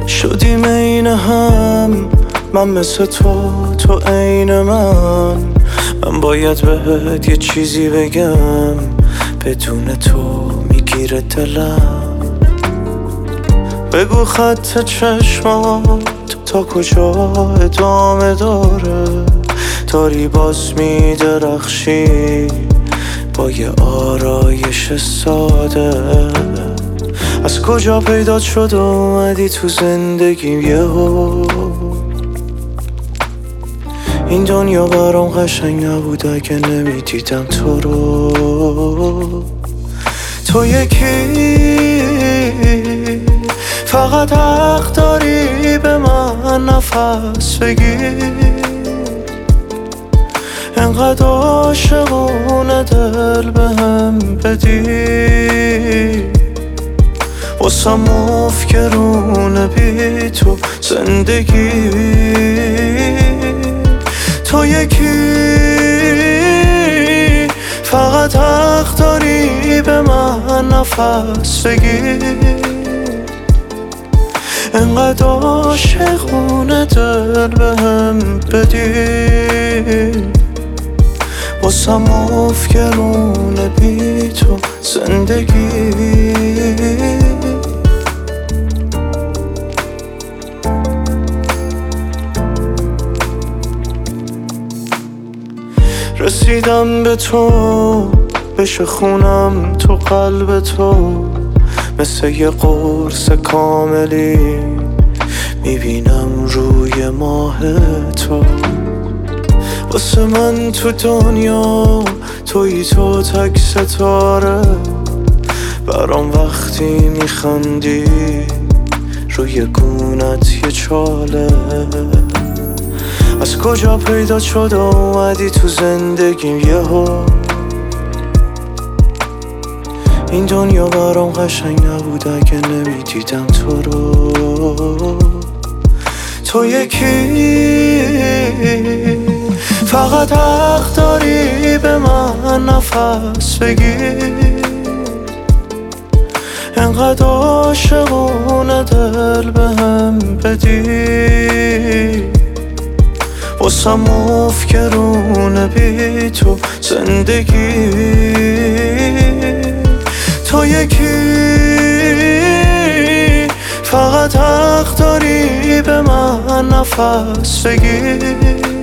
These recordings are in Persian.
شدیم عین هم، من مثل تو عین من باید بهت یه چیزی بگم، بدون تو میگیره دلم. بگو خط چشمات تا کجا ادامه داره، داری باز میدرخشی با یه آرایش ساده. از کجا پیدا شد اومدی تو زندگیم یهو؟ این دنیا برام قشنگ نبود اگه نمیدیدم تو رو. تو یکی فقط حق داری به من نفس بگیر، انقدر عاشقونه دل بهم بدی، واسم مفکرونه بی تو زندگی. تو یکی فقط حق داری به من نفس بگیر، انقدر عاشقونه دل بهم بدی، واسم مفکرونه بی تو زندگی. رسیدم به تو، بشه خونم تو قلب تو، مثل یه قرص کاملی میبینم روی ماه تو. واسه من تو دنیا تویی تو تک ستاره، برام وقتی میخندی روی گونت یه چاله. از کجا پیدا شد اومدی تو زندگیم یهو؟ این دنیا برام قشنگ نبود اگه نمیدیدم تو رو. تو یکی فقط حق داری به من نفس بگیر، انقدر عاشقونه دل بهم بدی، واسم مفکرونه بی تو زندگی. تو یکی فقط حق داری به من نفس بگیر،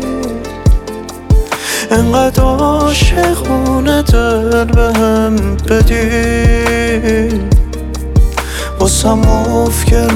انقدر عاشقونه دل بهم بدی، واسم مفکرونه